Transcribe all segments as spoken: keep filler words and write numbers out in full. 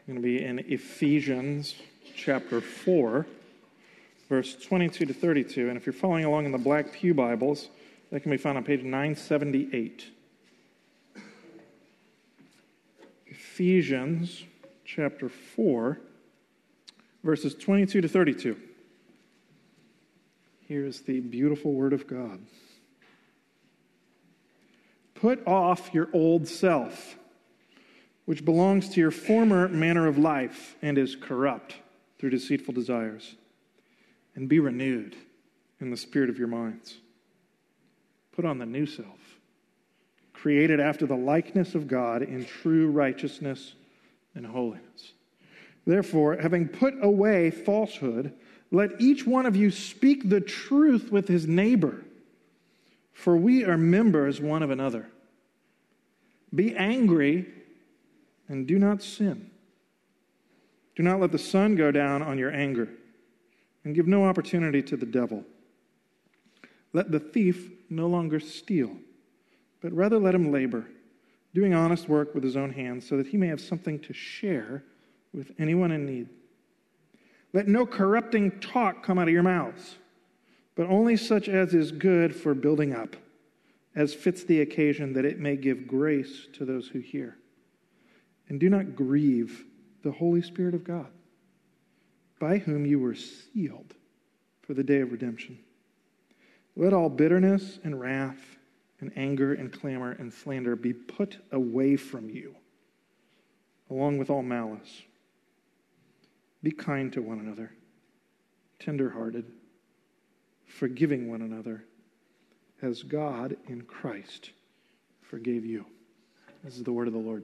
I'm going to be in Ephesians chapter four, verse twenty-two to thirty-two. And if you're following along in the Black Pew Bibles, that can be found on page nine seventy-eight. Ephesians chapter four, verses twenty-two to thirty-two. Here's the beautiful word of God. Put off your old self, which belongs to your former manner of life and is corrupt through deceitful desires, and be renewed in the spirit of your minds. Put on the new self, created after the likeness of God in true righteousness and holiness. Therefore, having put away falsehood, let each one of you speak the truth with his neighbor, for we are members one of another. Be angry and do not sin. Do not let the sun go down on your anger, and give no opportunity to the devil. Let the thief no longer steal, but rather let him labor, doing honest work with his own hands, so that he may have something to share with anyone in need. Let no corrupting talk come out of your mouths, but only such as is good for building up, as fits the occasion, that it may give grace to those who hear. And do not grieve the Holy Spirit of God, by whom you were sealed for the day of redemption. Let all bitterness and wrath and anger and clamor and slander be put away from you, along with all malice. Be kind to one another, tender-hearted, forgiving one another, as God in Christ forgave you. This is the word of the Lord.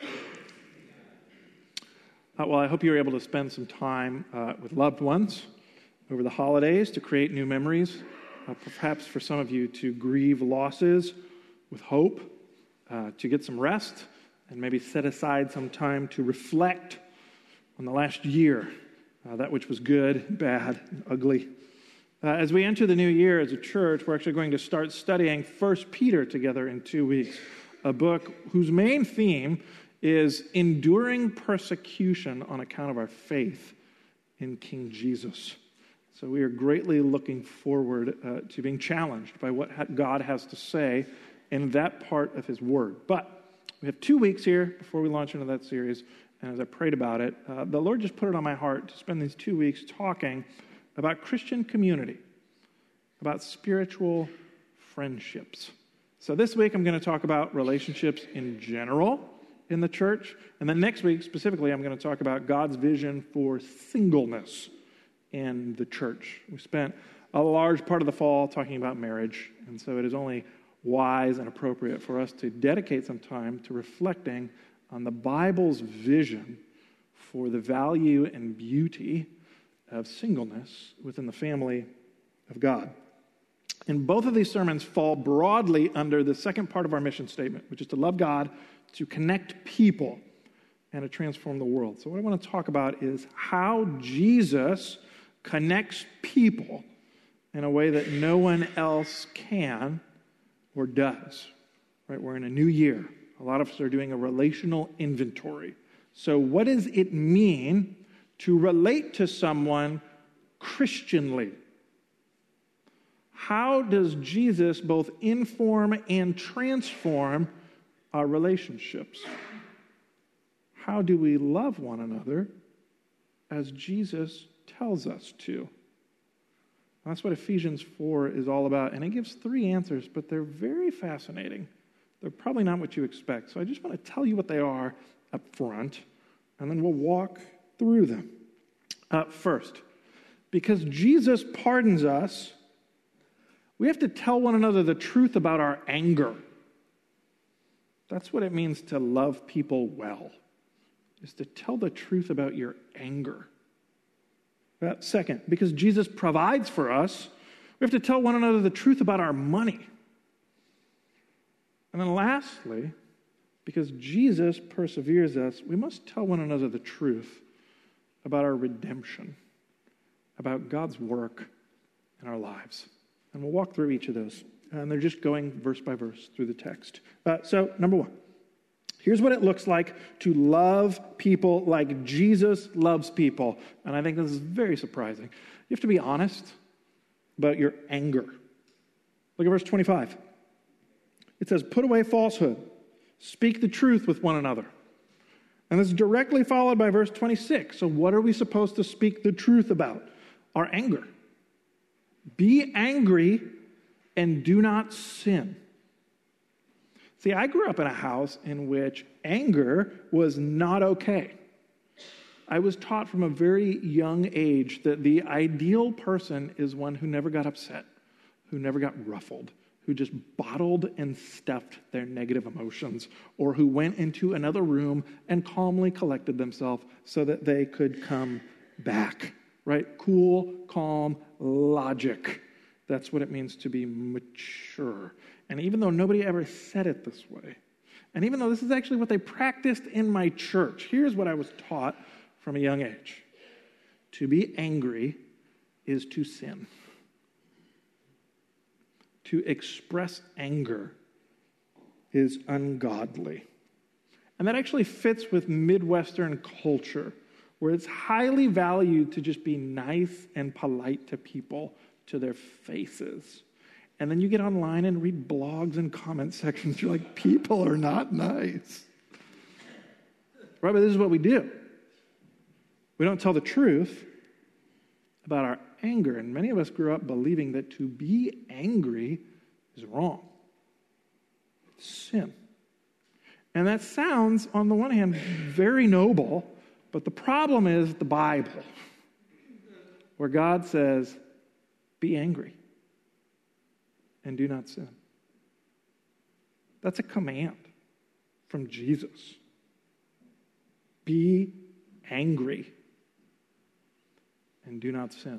Uh, well, I hope you were able to spend some time uh, with loved ones over the holidays to create new memories. Uh, perhaps for some of you to grieve losses with hope, uh, to get some rest, and maybe set aside some time to reflect on the last year, uh, that which was good, bad, and ugly. Uh, as we enter the new year as a church, we're actually going to start studying First Peter together in two weeks, a book whose main theme is enduring persecution on account of our faith in King Jesus. So we are greatly looking forward uh, to being challenged by what ha- God has to say in that part of his word. But we have two weeks here before we launch into that series, and as I prayed about it, uh, the Lord just put it on my heart to spend these two weeks talking about Christian community, about spiritual friendships. So this week I'm going to talk about relationships in general in the church, and then next week specifically I'm going to talk about God's vision for singleness in the church. We spent a large part of the fall talking about marriage, and so it is only wise and appropriate for us to dedicate some time to reflecting on the Bible's vision for the value and beauty of singleness within the family of God. And both of these sermons fall broadly under the second part of our mission statement, which is to love God, to connect people, and to transform the world. So what I want to talk about is how Jesus connects people in a way that no one else can or does. Right? We're in a new year. A lot of us are doing a relational inventory. So what does it mean to relate to someone Christianly? How does Jesus both inform and transform our relationships? How do we love one another as Jesus tells us to? That's what Ephesians four is all about, and it gives three answers, but they're very fascinating. They're probably not what you expect, so I just want to tell you what they are up front, and then we'll walk through them. Uh, first, because Jesus pardons us, we have to tell one another the truth about our anger. That's what it means to love people well, is to tell the truth about your anger. Uh, second, because Jesus provides for us, we have to tell one another the truth about our money. And then lastly, because Jesus perseveres us, we must tell one another the truth about our redemption, about God's work in our lives. And we'll walk through each of those. And they're just going verse by verse through the text. Uh, so, number one, Here's what it looks like to love people like Jesus loves people. And I think this is very surprising. You have to be honest about your anger. Look at verse twenty-five. It says, put away falsehood. Speak the truth with one another. And this is directly followed by verse twenty-six. So what are we supposed to speak the truth about? Our anger. Be angry and do not sin. See, I grew up in a house in which anger was not okay. I was taught from a very young age that the ideal person is one who never got upset, who never got ruffled, who just bottled and stuffed their negative emotions, or who went into another room and calmly collected themselves so that they could come back, right? Cool, calm, logic. That's what it means to be mature. And even though nobody ever said it this way, and even though this is actually what they practiced in my church, here's what I was taught from a young age. To be angry is to sin. To express anger is ungodly. And that actually fits with Midwestern culture, where it's highly valued to just be nice and polite to people, to their faces. And then you get online and read blogs and comment sections. You're like, people are not nice. Right, but this is what we do. We don't tell the truth about our anger. And many of us grew up believing that to be angry is wrong. It's sin. And that sounds, on the one hand, very noble, but the problem is the Bible, where God says, be angry and do not sin. That's a command from Jesus. Be angry and do not sin.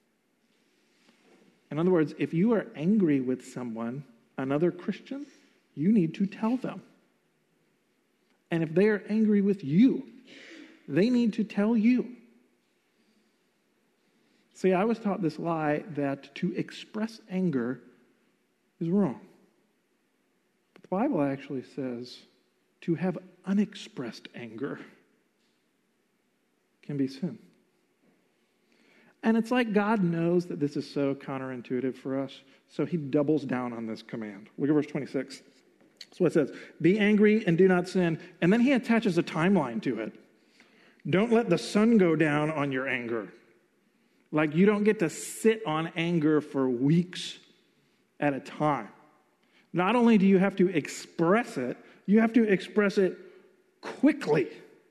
In other words, if you are angry with someone, another Christian, you need to tell them. And if they are angry with you, they need to tell you. See, I was taught this lie that to express anger is wrong. But the Bible actually says to have unexpressed anger can be sin. And it's like God knows that this is so counterintuitive for us, so he doubles down on this command. Look at verse twenty-six. That's what it says. Be angry and do not sin. And then he attaches a timeline to it. Don't let the sun go down on your anger. Like you don't get to sit on anger for weeks at a time. Not only do you have to express it, you have to express it quickly.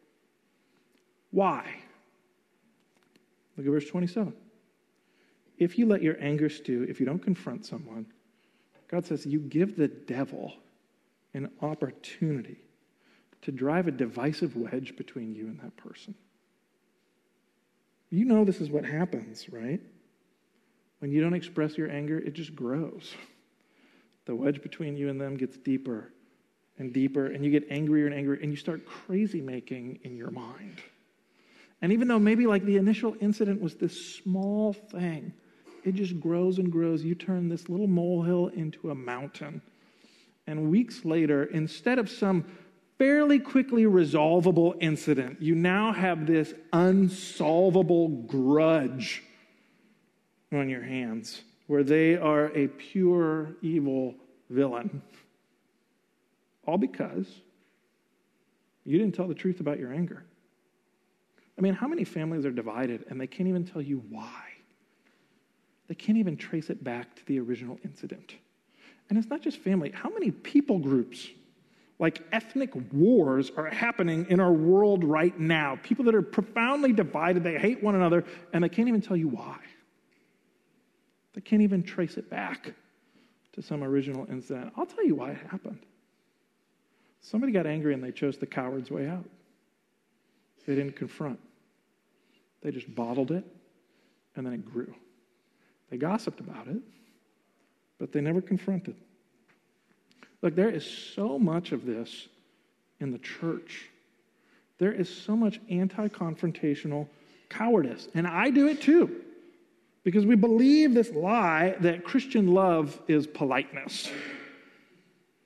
Why? Look at verse twenty-seven. If you let your anger stew, if you don't confront someone, God says you give the devil an opportunity to drive a divisive wedge between you and that person. You know this is what happens, right? When you don't express your anger, it just grows. The wedge between you and them gets deeper and deeper, and you get angrier and angrier, and you start crazy making in your mind. And even though maybe like the initial incident was this small thing, it just grows and grows. You turn this little molehill into a mountain. And weeks later, instead of some fairly quickly resolvable incident, you now have this unsolvable grudge on your hands where they are a pure evil villain. All because you didn't tell the truth about your anger. I mean, how many families are divided and they can't even tell you why? They can't even trace it back to the original incident. And it's not just family. How many people groups, like ethnic wars, are happening in our world right now? People that are profoundly divided, they hate one another, and they can't even tell you why. They can't even trace it back to some original incident. I'll tell you why it happened. Somebody got angry and they chose the coward's way out. They didn't confront. They just bottled it, and then it grew. They gossiped about it, but they never confronted. Look, there is so much of this in the church. There is so much anti-confrontational cowardice, and I do it too, because we believe this lie that Christian love is politeness.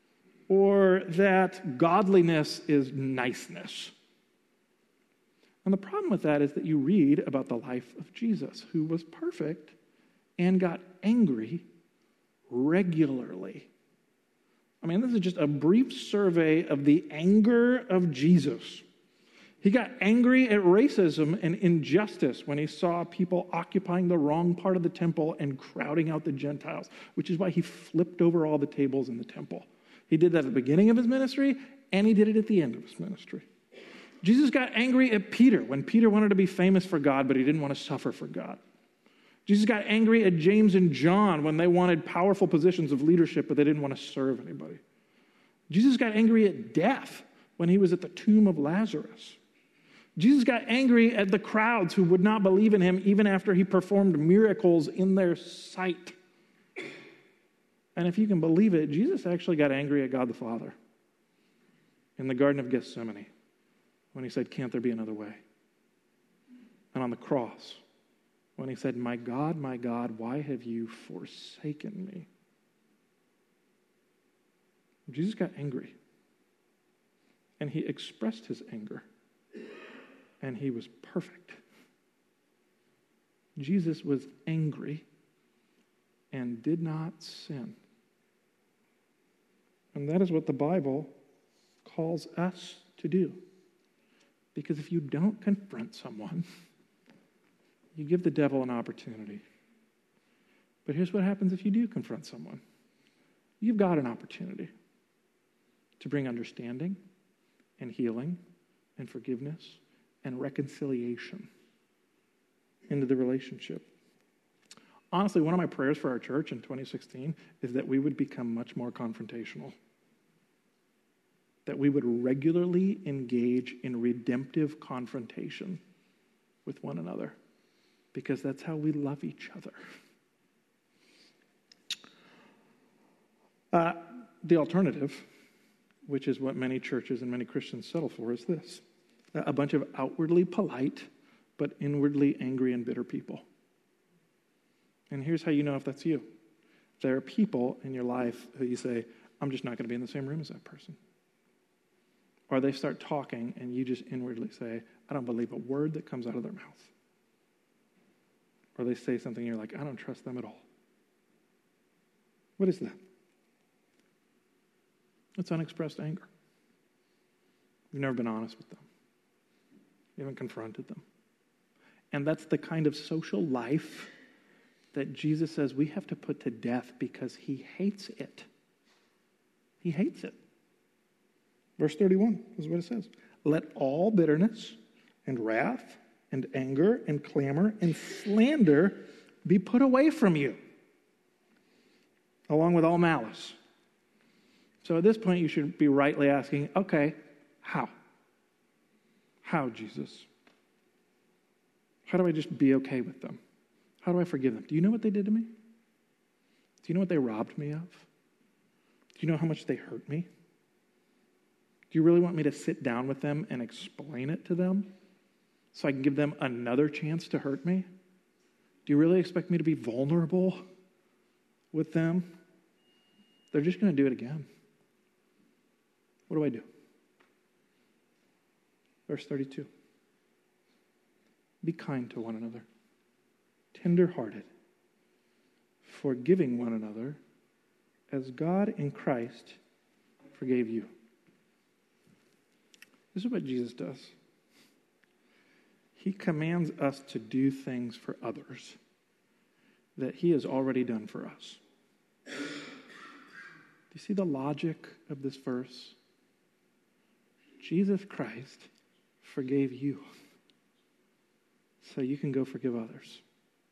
or that godliness is niceness. And the problem with that is that you read about the life of Jesus, who was perfect and got angry regularly. I mean, this is just a brief survey of the anger of Jesus. He got angry at racism and injustice when he saw people occupying the wrong part of the temple and crowding out the Gentiles, which is why he flipped over all the tables in the temple. He did that at the beginning of his ministry, and he did it at the end of his ministry. Jesus got angry at Peter when Peter wanted to be famous for God, but he didn't want to suffer for God. Jesus got angry at James and John when they wanted powerful positions of leadership, but they didn't want to serve anybody. Jesus got angry at death when he was at the tomb of Lazarus. Jesus got angry at the crowds who would not believe in him even after he performed miracles in their sight. And if you can believe it, Jesus actually got angry at God the Father in the Garden of Gethsemane when he said, "Can't there be another way?" And on the cross when he said, "My God, my God, why have you forsaken me?" Jesus got angry. And he expressed his anger. And he was perfect. Jesus was angry and did not sin. And that is what the Bible calls us to do. Because if you don't confront someone, you give the devil an opportunity. But here's what happens if you do confront someone. You've got an opportunity to bring understanding and healing and forgiveness and reconciliation into the relationship. Honestly, one of my prayers for our church in twenty sixteen is that we would become much more confrontational. That we would regularly engage in redemptive confrontation with one another, because that's how we love each other. Uh, the alternative, which is what many churches and many Christians settle for, is this: a bunch of outwardly polite but inwardly angry and bitter people. And here's how you know if that's you. There are people in your life who you say, "I'm just not going to be in the same room as that person." Or they start talking and you just inwardly say, "I don't believe a word that comes out of their mouth." Or they say something and you're like, "I don't trust them at all." What is that? It's unexpressed anger. You've never been honest with them. You haven't confronted them. And that's the kind of social life that Jesus says we have to put to death because he hates it. He hates it. Verse thirty-one is what it says. "Let all bitterness and wrath and anger and clamor and slander be put away from you, along with all malice." So at this point, you should be rightly asking, okay, how? How, Jesus? How do I just be okay with them? How do I forgive them? Do you know what they did to me? Do you know what they robbed me of? Do you know how much they hurt me? Do you really want me to sit down with them and explain it to them so I can give them another chance to hurt me? Do you really expect me to be vulnerable with them? They're just going to do it again. What do I do? Verse thirty-two. "Be kind to one another, tender-hearted, forgiving one another, as God in Christ forgave you." This is what Jesus does. He commands us to do things for others that he has already done for us. Do you see the logic of this verse? Jesus Christ forgave you so you can go forgive others.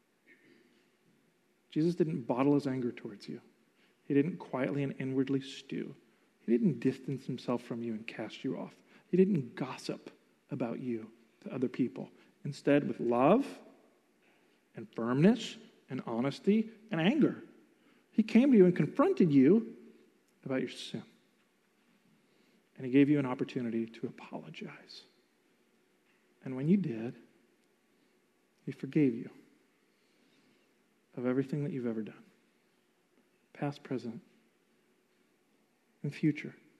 Jesus didn't bottle his anger towards you. He didn't quietly and inwardly stew. He didn't distance himself from you and cast you off. He didn't gossip about you to other people. Instead, with love and firmness and honesty and anger, he came to you and confronted you about your sin. And he gave you an opportunity to apologize. And when you did, he forgave you of everything that you've ever done, past, present, and future.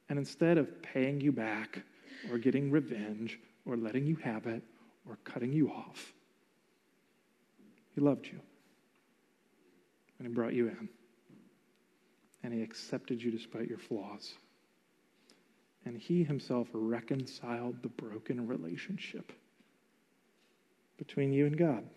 And instead of paying you back or getting revenge or letting you have it or cutting you off, he loved you. And he brought you in. And he accepted you despite your flaws. And he himself reconciled the broken relationship between you and God.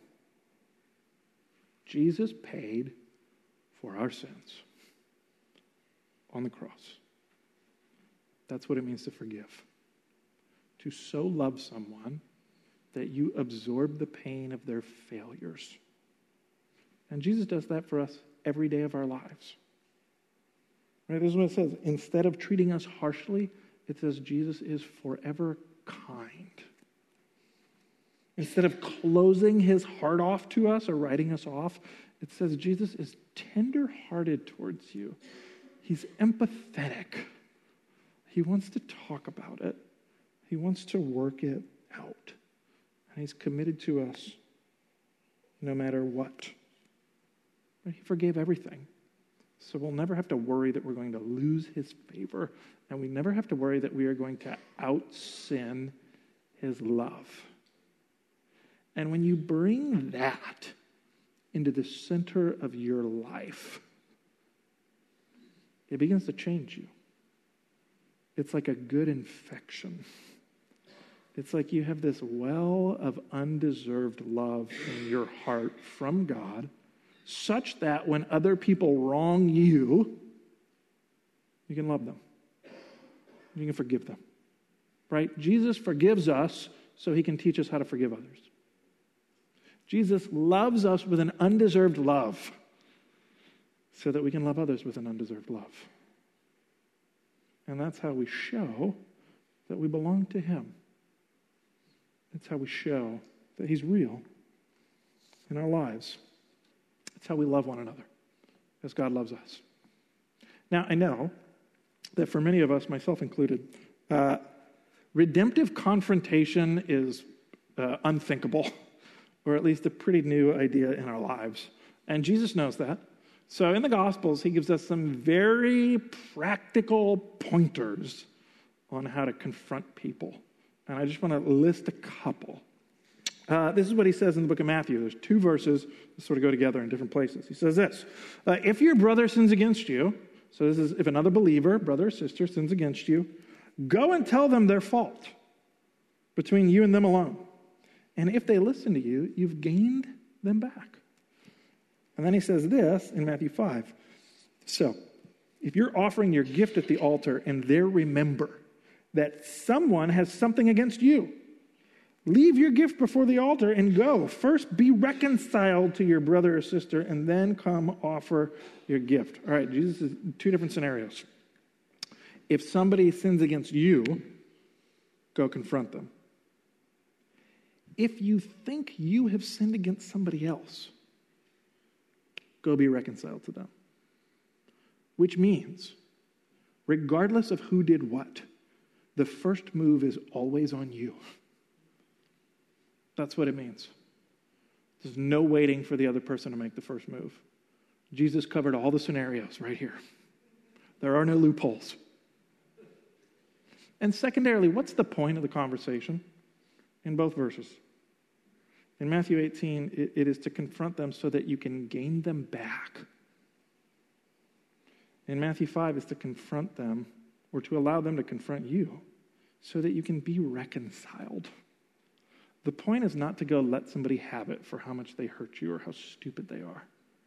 Jesus paid for our sins on the cross. That's what it means to forgive. To so love someone that you absorb the pain of their failures. And Jesus does that for us every day of our lives. Right? This is what it says. Instead of treating us harshly, it says Jesus is forever kind. Instead of closing his heart off to us or writing us off, it says Jesus is tender-hearted towards you. He's empathetic. He wants to talk about it. He wants to work it out. And he's committed to us no matter what. He forgave everything. So we'll never have to worry that we're going to lose his favor. And we never have to worry that we are going to out-sin his love. And when you bring that into the center of your life, it begins to change you. It's like a good infection. It's like you have this well of undeserved love in your heart from God, such that when other people wrong you, you can love them. You can forgive them. Right? Jesus forgives us so he can teach us how to forgive others. Jesus loves us with an undeserved love so that we can love others with an undeserved love. And that's how we show that we belong to him. That's how we show that he's real in our lives. That's how we love one another, as God loves us. Now, I know that for many of us, myself included, uh, redemptive confrontation is uh, unthinkable, or at least a pretty new idea in our lives. And Jesus knows that. So in the Gospels, he gives us some very practical pointers on how to confront people. And I just want to list a couple. Uh, this is what he says in the book of Matthew. There's two verses that sort of go together in different places. He says this, uh, if your brother sins against you, so this is if another believer, brother or sister, sins against you, go and tell them their fault between you and them alone. And if they listen to you, you've gained them back. And then he says this in Matthew five. So, if you're offering your gift at the altar and there remember that someone has something against you, leave your gift before the altar and go. First, be reconciled to your brother or sister, and then come offer your gift. All right, Jesus is two different scenarios. If somebody sins against you, go confront them. If you think you have sinned against somebody else, go be reconciled to them. Which means, regardless of who did what, the first move is always on you. That's what it means. There's no waiting for the other person to make the first move. Jesus covered all the scenarios right here. There are no loopholes. And secondarily, what's the point of the conversation in both verses? In Matthew eighteen, it, it is to confront them so that you can gain them back. In Matthew five, it's to confront them, or to allow them to confront you, so that you can be reconciled. The point is not to go let somebody have it for how much they hurt you or how stupid they are.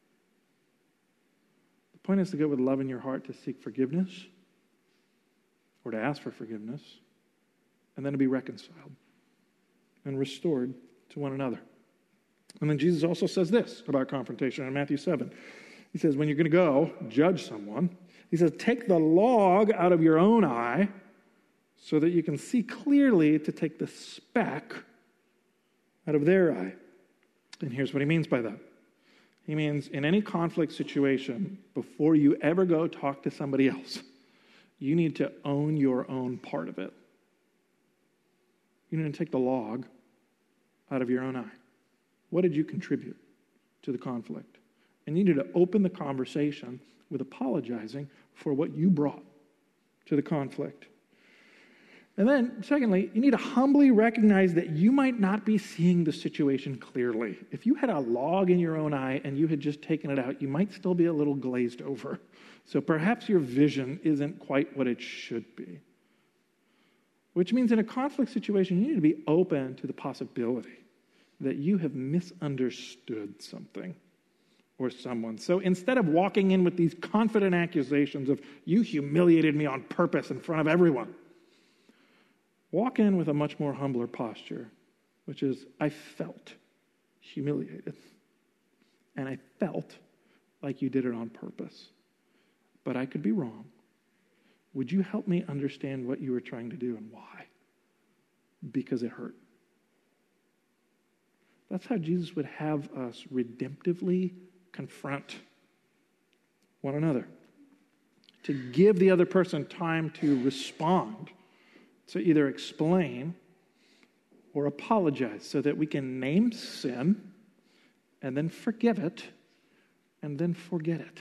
The point is to go with love in your heart to seek forgiveness, or to ask for forgiveness, and then to be reconciled and restored to one another. And then Jesus also says this about confrontation in Matthew seven. He says, when you're going to go judge someone, he says, take the log out of your own eye so that you can see clearly to take the speck out of their eye. And here's what he means by that. He means in any conflict situation, before you ever go talk to somebody else, you need to own your own part of it. You need to take the log out of your own eye. What did you contribute to the conflict? And you need to open the conversation with apologizing for what you brought to the conflict. And then, secondly, you need to humbly recognize that you might not be seeing the situation clearly. If you had a log in your own eye and you had just taken it out, you might still be a little glazed over. So perhaps your vision isn't quite what it should be. Which means in a conflict situation, you need to be open to the possibility that you have misunderstood something or someone. So instead of walking in with these confident accusations of, you humiliated me on purpose in front of everyone, walk in with a much more humbler posture, which is, I felt humiliated. And I felt like you did it on purpose. But I could be wrong. Would you help me understand what you were trying to do and why? Because it hurt. That's how Jesus would have us redemptively confront one another. To give the other person time to respond, to either explain or apologize so that we can name sin and then forgive it and then forget it.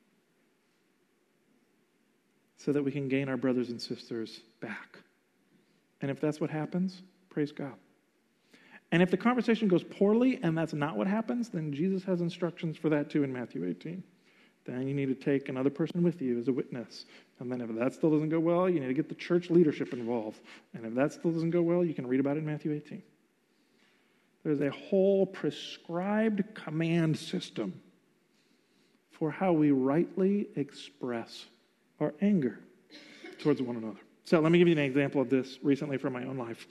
So that we can gain our brothers and sisters back. And if that's what happens, praise God. And if the conversation goes poorly and that's not what happens, then Jesus has instructions for that too in Matthew eighteen. Then you need to take another person with you as a witness. And then if that still doesn't go well, you need to get the church leadership involved. And if that still doesn't go well, you can read about it in Matthew eighteen. There's a whole prescribed command system for how we rightly express our anger towards one another. So let me give you an example of this recently from my own life.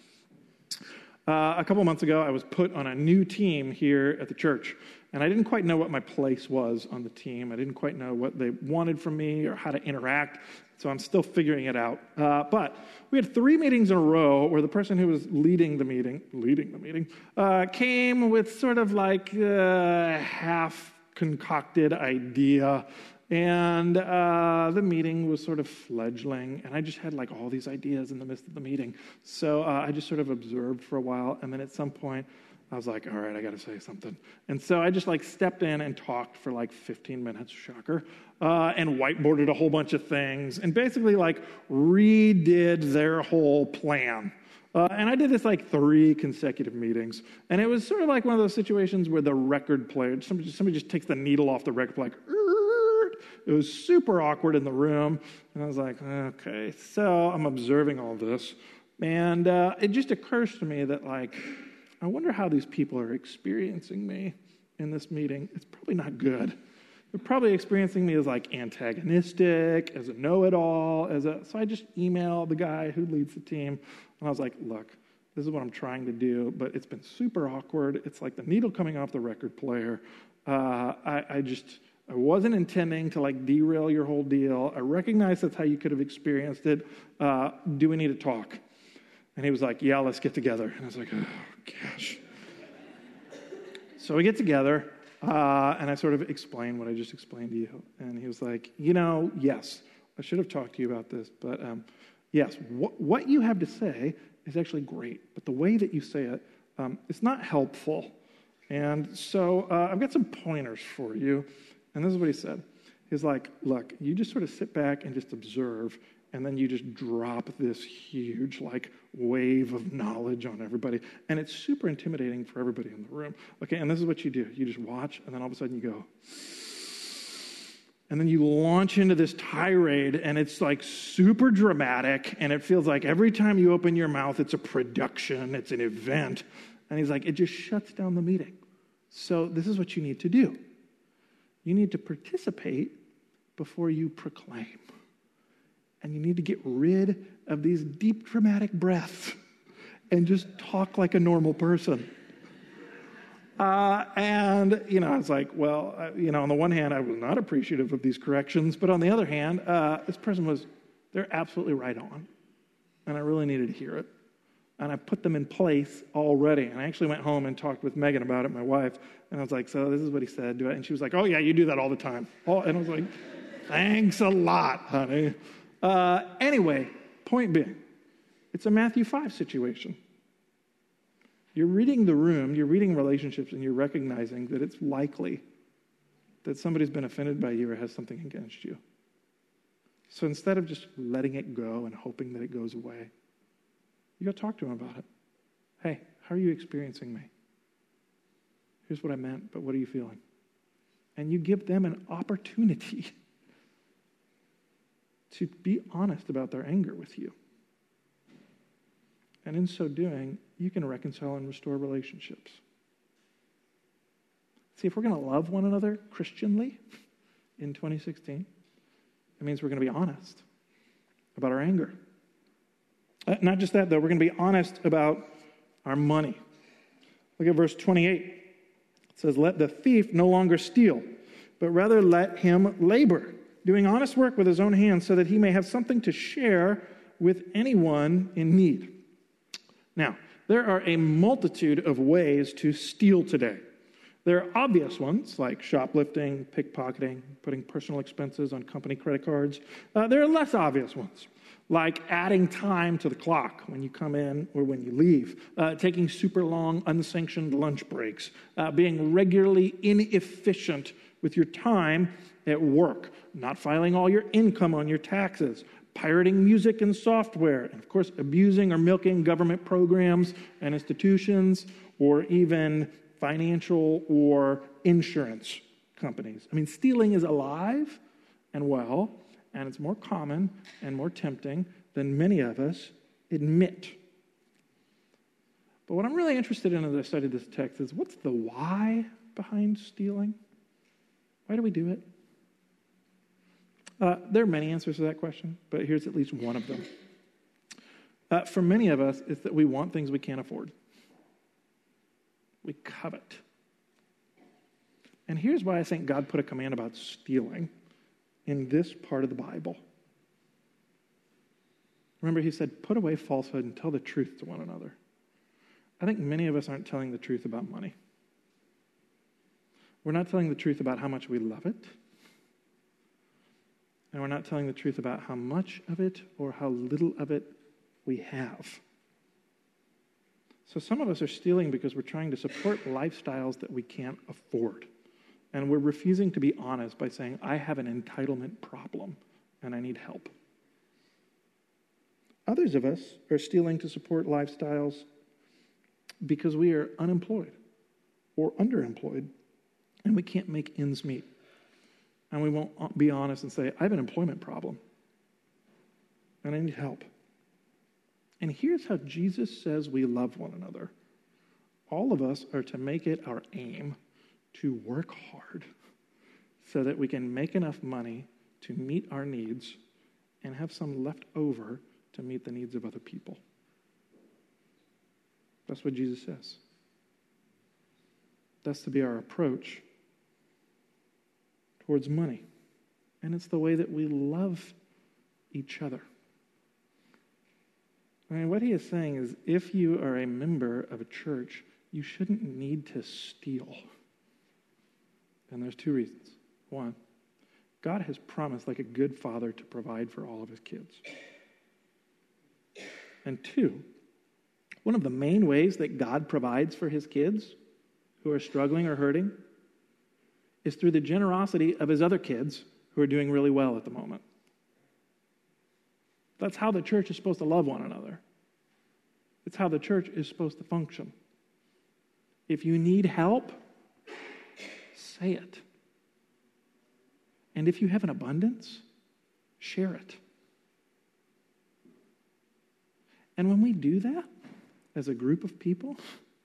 Uh, a couple months ago, I was put on a new team here at the church, and I didn't quite know what my place was on the team. I didn't quite know what they wanted from me or how to interact, so I'm still figuring it out. Uh, but we had three meetings in a row where the person who was leading the meeting, leading the meeting, uh, came with sort of like a half-concocted idea. And uh, the meeting was sort of fledgling, and I just had like all these ideas in the midst of the meeting. So uh, I just sort of observed for a while, and then at some point, I was like, all right, I got to say something. And so I just like stepped in and talked for like fifteen minutes, shocker, uh, and whiteboarded a whole bunch of things, and basically like redid their whole plan. Uh, and I did this like three consecutive meetings, and it was sort of like one of those situations where the record player, somebody, somebody just takes the needle off the record, like, it was super awkward in the room, and I was like, okay. So I'm observing all this, and uh, it just occurs to me that, like, I wonder how these people are experiencing me in this meeting. It's probably not good. They're probably experiencing me as, like, antagonistic, as a know-it-all, as a... So I just emailed the guy who leads the team, and I was like, look, this is what I'm trying to do, but it's been super awkward. It's like the needle coming off the record player. Uh, I, I just... I wasn't intending to like derail your whole deal. I recognize that's how you could have experienced it. Uh, do we need to talk? And he was like, yeah, let's get together. And I was like, oh, gosh. So we get together, uh, and I sort of explained what I just explained to you. And he was like, you know, yes, I should have talked to you about this. But um, yes, wh- what you have to say is actually great. But the way that you say it, um, it's not helpful. And so uh, I've got some pointers for you. And this is what he said. He's like, look, you just sort of sit back and just observe, and then you just drop this huge, like, wave of knowledge on everybody. And it's super intimidating for everybody in the room. Okay, and this is what you do. You just watch, and then all of a sudden you go. And then you launch into this tirade, and it's, like, super dramatic, and it feels like every time you open your mouth, it's a production, it's an event. And he's like, it just shuts down the meeting. So this is what you need to do. You need to participate before you proclaim. And you need to get rid of these deep, dramatic breaths and just talk like a normal person. Uh, and, you know, I was like, well, uh, you know, on the one hand, I was not appreciative of these corrections. But on the other hand, uh, this person was, they're absolutely right on. And I really needed to hear it. And I put them in place already. And I actually went home and talked with Megan about it, my wife. And I was like, so this is what he said. Do it. And she was like, oh, yeah, you do that all the time. And I was like, thanks a lot, honey. Uh, anyway, point being, it's a Matthew five situation. You're reading the room, you're reading relationships, and you're recognizing that it's likely that somebody's been offended by you or has something against you. So instead of just letting it go and hoping that it goes away, you got to talk to him about it. Hey, how are you experiencing me? Here's what I meant, but what are you feeling? And you give them an opportunity to be honest about their anger with you. And in so doing, you can reconcile and restore relationships. See, if we're going to love one another Christianly in twenty sixteen, it means we're going to be honest about our anger. Uh, not just that, though. We're going to be honest about our money. Look at verse twenty-eight. It says, let the thief no longer steal, but rather let him labor, doing honest work with his own hands so that he may have something to share with anyone in need. Now, there are a multitude of ways to steal today. There are obvious ones like shoplifting, pickpocketing, putting personal expenses on company credit cards. Uh, there are less obvious ones like adding time to the clock when you come in or when you leave, uh, taking super long unsanctioned lunch breaks, uh, being regularly inefficient with your time at work, not filing all your income on your taxes, pirating music and software, and of course abusing or milking government programs and institutions, or even financial or insurance companies. I mean, stealing is alive and well, and it's more common and more tempting than many of us admit. But what I'm really interested in as I study this text is, what's the why behind stealing? Why do we do it? Uh, there are many answers to that question, but here's at least one of them. Uh, for many of us, it's that we want things we can't afford. We covet. And here's why I think God put a command about stealing in this part of the Bible. Remember, he said, put away falsehood and tell the truth to one another. I think many of us aren't telling the truth about money. We're not telling the truth about how much we love it. And we're not telling the truth about how much of it or how little of it we have. So some of us are stealing because we're trying to support lifestyles that we can't afford. And we're refusing to be honest by saying, I have an entitlement problem and I need help. Others of us are stealing to support lifestyles because we are unemployed or underemployed and we can't make ends meet. And we won't be honest and say, I have an employment problem and I need help. And here's how Jesus says we love one another. All of us are to make it our aim to work hard so that we can make enough money to meet our needs and have some left over to meet the needs of other people. That's what Jesus says. That's to be our approach towards money. And it's the way that we love each other. I mean, what he is saying is, if you are a member of a church, you shouldn't need to steal. And there's two reasons. One, God has promised, like a good father, to provide for all of his kids. And two, one of the main ways that God provides for his kids who are struggling or hurting is through the generosity of his other kids who are doing really well at the moment. That's how the church is supposed to love one another. It's how the church is supposed to function. If you need help, say it. And if you have an abundance, share it. And when we do that as a group of people,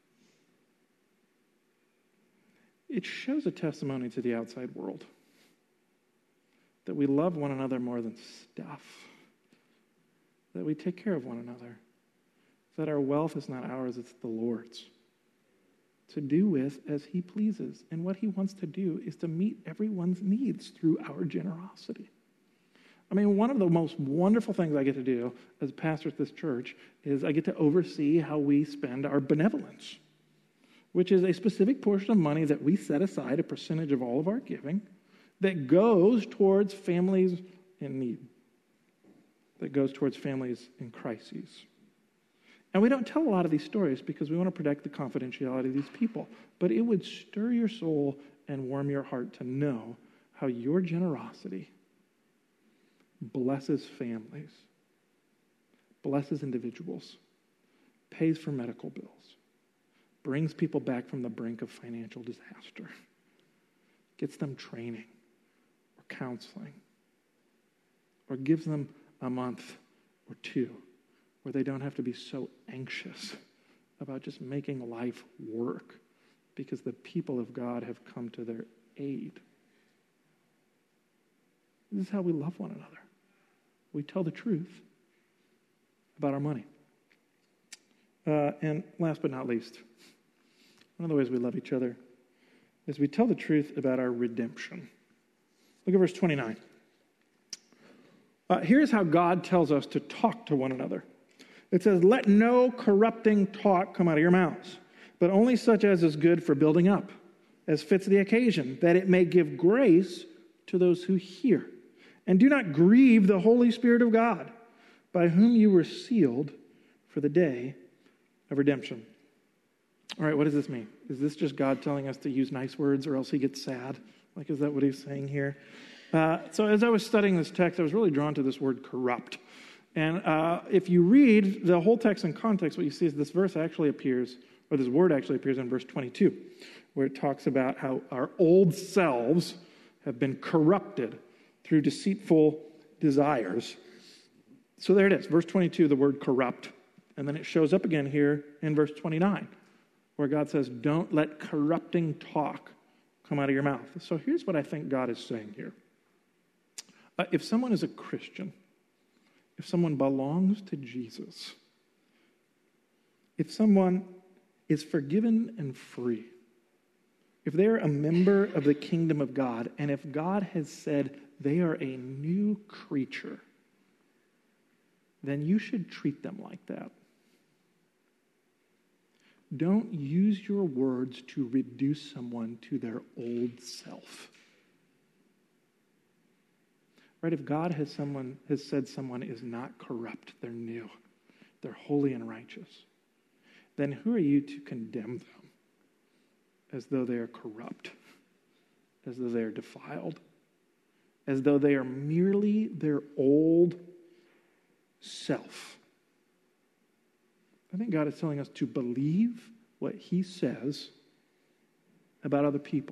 it shows a testimony to the outside world that we love one another more than stuff, that we take care of one another, that our wealth is not ours, it's the Lord's, to do with as he pleases. And what he wants to do is to meet everyone's needs through our generosity. I mean, one of the most wonderful things I get to do as pastor at this church is I get to oversee how we spend our benevolence, which is a specific portion of money that we set aside, a percentage of all of our giving, that goes towards families in need, that goes towards families in crises. And we don't tell a lot of these stories because we want to protect the confidentiality of these people. But it would stir your soul and warm your heart to know how your generosity blesses families, blesses individuals, pays for medical bills, brings people back from the brink of financial disaster, gets them training or counseling, or gives them a month or two where they don't have to be so anxious about just making life work because the people of God have come to their aid. This is how we love one another. We tell the truth about our money. Uh, and last but not least, one of the ways we love each other is we tell the truth about our redemption. Look at verse twenty-nine. Uh, here's how God tells us to talk to one another. It says, "Let no corrupting talk come out of your mouths, but only such as is good for building up, as fits the occasion, that it may give grace to those who hear. And do not grieve the Holy Spirit of God, by whom you were sealed for the day of redemption." All right, what does this mean? Is this just God telling us to use nice words or else he gets sad? Like, is that what he's saying here? Uh, so as I was studying this text, I was really drawn to this word corrupt. And uh, if you read the whole text in context, what you see is this verse actually appears, or this word actually appears in verse twenty-two, where it talks about how our old selves have been corrupted through deceitful desires. So there it is, verse twenty-two, the word corrupt. And then it shows up again here in verse twenty-nine, where God says, don't let corrupting talk come out of your mouth. So here's what I think God is saying here. Uh, if someone is a Christian, if someone belongs to Jesus, if someone is forgiven and free, if they're a member of the kingdom of God, and if God has said they are a new creature, then you should treat them like that. Don't use your words to reduce someone to their old self. Right? If God has someone has said someone is not corrupt, they're new, they're holy and righteous, then who are you to condemn them as though they are corrupt, as though they are defiled, as though they are merely their old self? I think God is telling us to believe what he says about other people,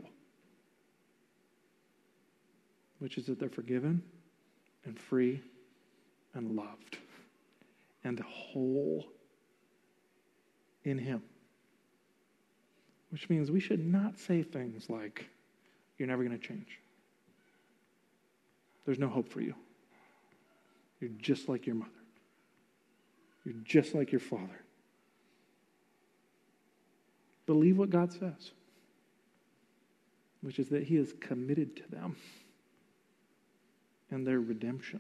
which is that they're forgiven and free and loved and whole in him. Which means we should not say things like, you're never going to change. There's no hope for you. You're just like your mother. You're just like your father. Believe what God says, which is that he is committed to them and their redemption.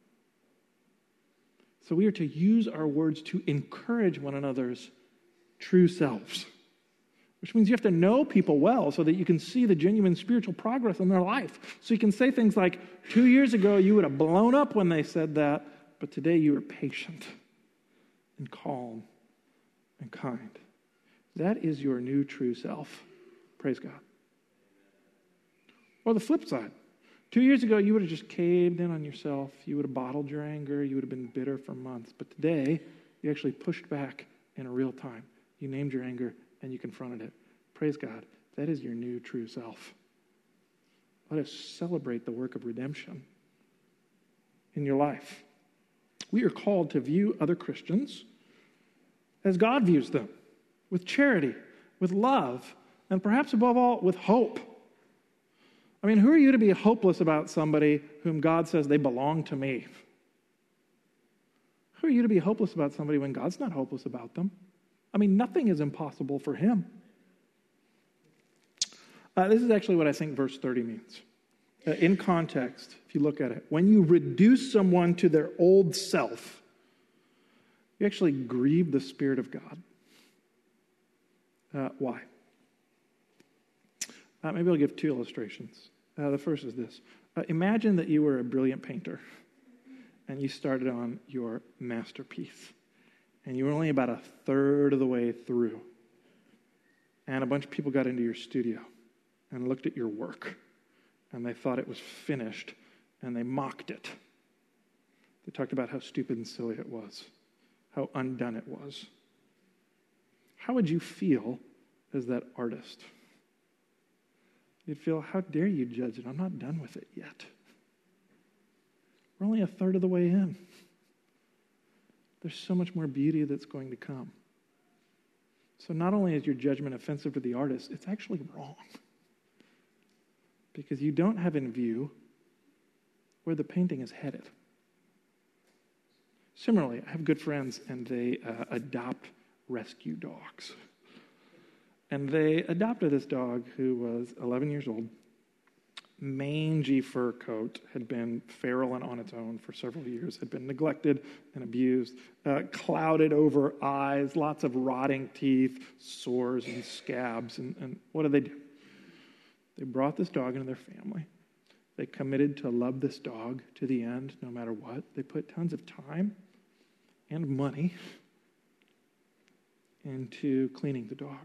So we are to use our words to encourage one another's true selves, which means you have to know people well so that you can see the genuine spiritual progress in their life. So you can say things like, two years ago you would have blown up when they said that, but today you are patient and calm and kind. That is your new true self. Praise God. Or the flip side. Two years ago, you would have just caved in on yourself. You would have bottled your anger. You would have been bitter for months. But today, you actually pushed back in a real time. You named your anger and you confronted it. Praise God. That is your new true self. Let us celebrate the work of redemption in your life. We are called to view other Christians as God views them, with charity, with love, and perhaps above all, with hope. I mean, who are you to be hopeless about somebody whom God says they belong to me? Who are you to be hopeless about somebody when God's not hopeless about them? I mean, nothing is impossible for him. Uh, this is actually what I think verse thirty means. Uh, in context, if you look at it, when you reduce someone to their old self, you actually grieve the Spirit of God. Uh, why? Uh, maybe I'll give two illustrations. Uh, the first is this. Uh, imagine that you were a brilliant painter and you started on your masterpiece and you were only about a third of the way through and a bunch of people got into your studio and looked at your work and they thought it was finished and they mocked it They talked about how stupid and silly it was, how undone it was. How would you feel as that artist? You'd feel, how dare you judge it? I'm not done with it yet. We're only a third of the way in. There's so much more beauty that's going to come. So not only is your judgment offensive to the artist, it's actually wrong. Because you don't have in view where the painting is headed. Similarly, I have good friends and they uh, adopt rescue dogs. And they adopted this dog who was eleven years old, mangy fur coat, had been feral and on its own for several years, had been neglected and abused, uh, clouded over eyes, lots of rotting teeth, sores and scabs. And, and what did they do? They brought this dog into their family. They committed to love this dog to the end, no matter what. They put tons of time and money into cleaning the dog,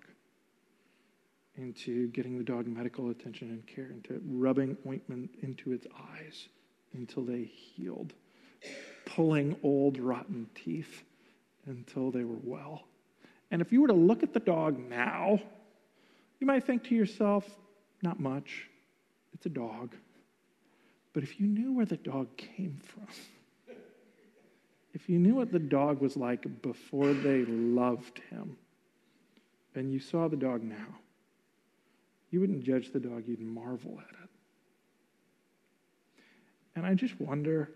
into getting the dog medical attention and care, into rubbing ointment into its eyes until they healed, pulling old rotten teeth until they were well. And if you were to look at the dog now, you might think to yourself, not much, it's a dog. But if you knew where the dog came from, if you knew what the dog was like before they loved him, and you saw the dog now, you wouldn't judge the dog, you'd marvel at it. And I just wonder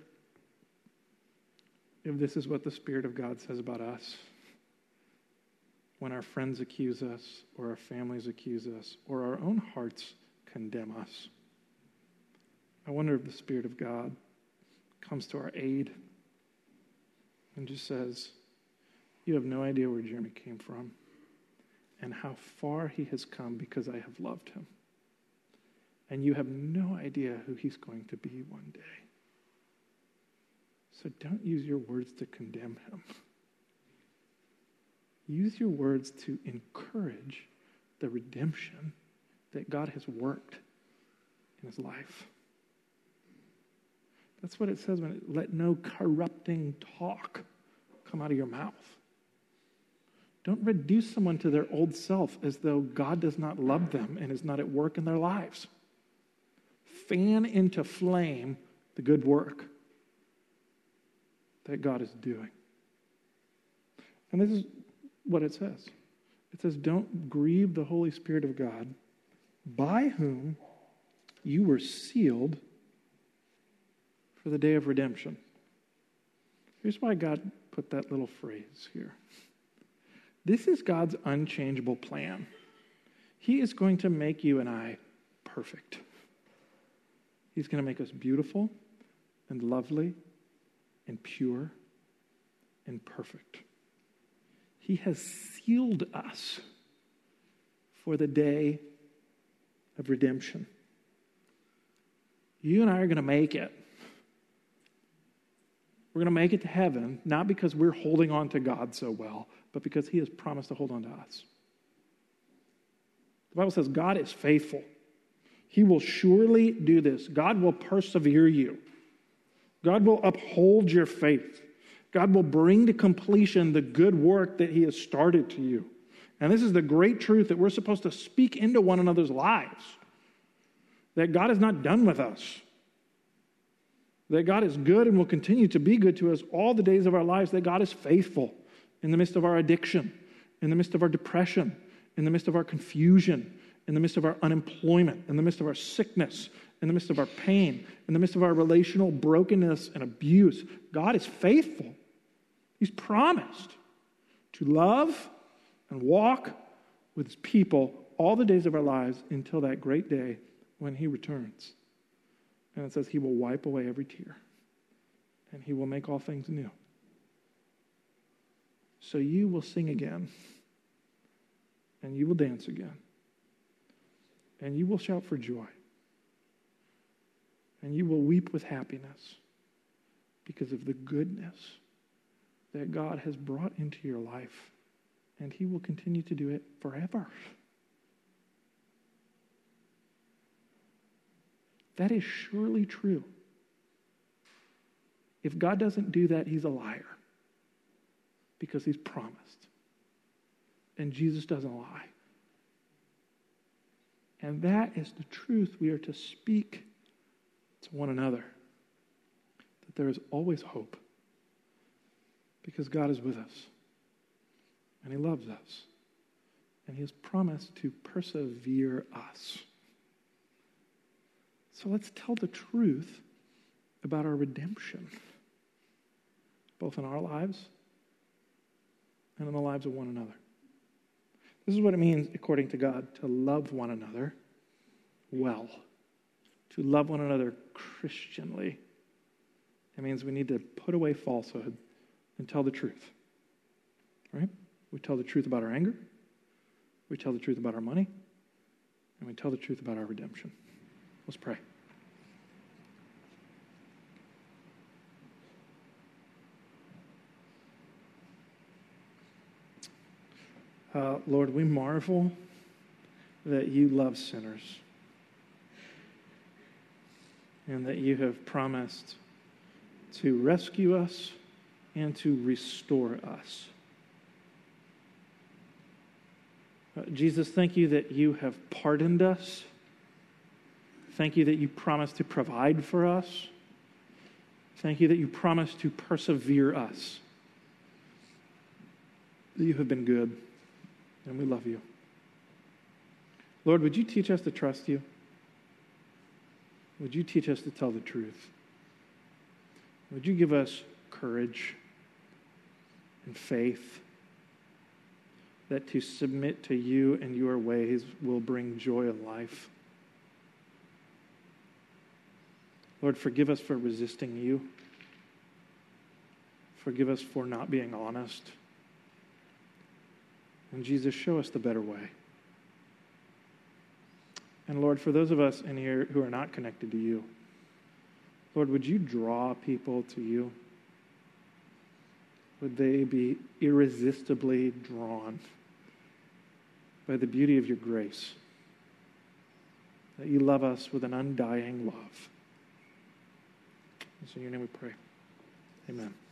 if this is what the Spirit of God says about us when our friends accuse us, or our families accuse us, or our own hearts condemn us. I wonder if the Spirit of God comes to our aid and just says, you have no idea where Jeremy came from and how far he has come because I have loved him. And you have no idea who he's going to be one day. So don't use your words to condemn him. Use your words to encourage the redemption that God has worked in his life. That's what it says when it, let no corrupting talk come out of your mouth. Don't reduce someone to their old self as though God does not love them and is not at work in their lives. Fan into flame the good work that God is doing. And this is what it says. It says, don't grieve the Holy Spirit of God, by whom you were sealed for the day of redemption. Here's why God put that little phrase here. This is God's unchangeable plan. He is going to make you and I perfect. He's going to make us beautiful and lovely and pure and perfect. He has sealed us for the day of redemption. You and I are going to make it. We're going to make it to heaven, not because we're holding on to God so well, but because he has promised to hold on to us. The Bible says God is faithful. He will surely do this. God will persevere you. God will uphold your faith. God will bring to completion the good work that he has started to you. And this is the great truth that we're supposed to speak into one another's lives. That God is not done with us. That God is good and will continue to be good to us all the days of our lives. That God is faithful in the midst of our addiction, in the midst of our depression, in the midst of our confusion, in the midst of our unemployment, in the midst of our sickness, in the midst of our pain, in the midst of our relational brokenness and abuse. God is faithful. He's promised to love and walk with his people all the days of our lives until that great day when he returns. And it says he will wipe away every tear and he will make all things new. So you will sing again and you will dance again and you will shout for joy and you will weep with happiness because of the goodness that God has brought into your life, and he will continue to do it forever. That is surely true. If God doesn't do that, he's a liar because he's promised. And Jesus doesn't lie. And that is the truth we are to speak to one another. That there is always hope because God is with us. And he loves us. And he has promised to persevere us. So let's tell the truth about our redemption, both in our lives and in the lives of one another. This is what it means, according to God, to love one another well, to love one another Christianly. It means we need to put away falsehood and tell the truth, right? We tell the truth about our anger, we tell the truth about our money, and we tell the truth about our redemption. Let's pray. Uh, Lord, we marvel that you love sinners and that you have promised to rescue us and to restore us. Uh, Jesus, thank you that you have pardoned us. Thank you that you promise to provide for us. Thank you that you promise to persevere us. That you have been good, and we love you. Lord, would you teach us to trust you? Would you teach us to tell the truth? Would you give us courage and faith that to submit to you and your ways will bring joy in life? Lord, forgive us for resisting you. Forgive us for not being honest. And Jesus, show us the better way. And Lord, for those of us in here who are not connected to you, Lord, would you draw people to you? Would they be irresistibly drawn by the beauty of your grace? That you love us with an undying love. It's in your name we pray. Amen.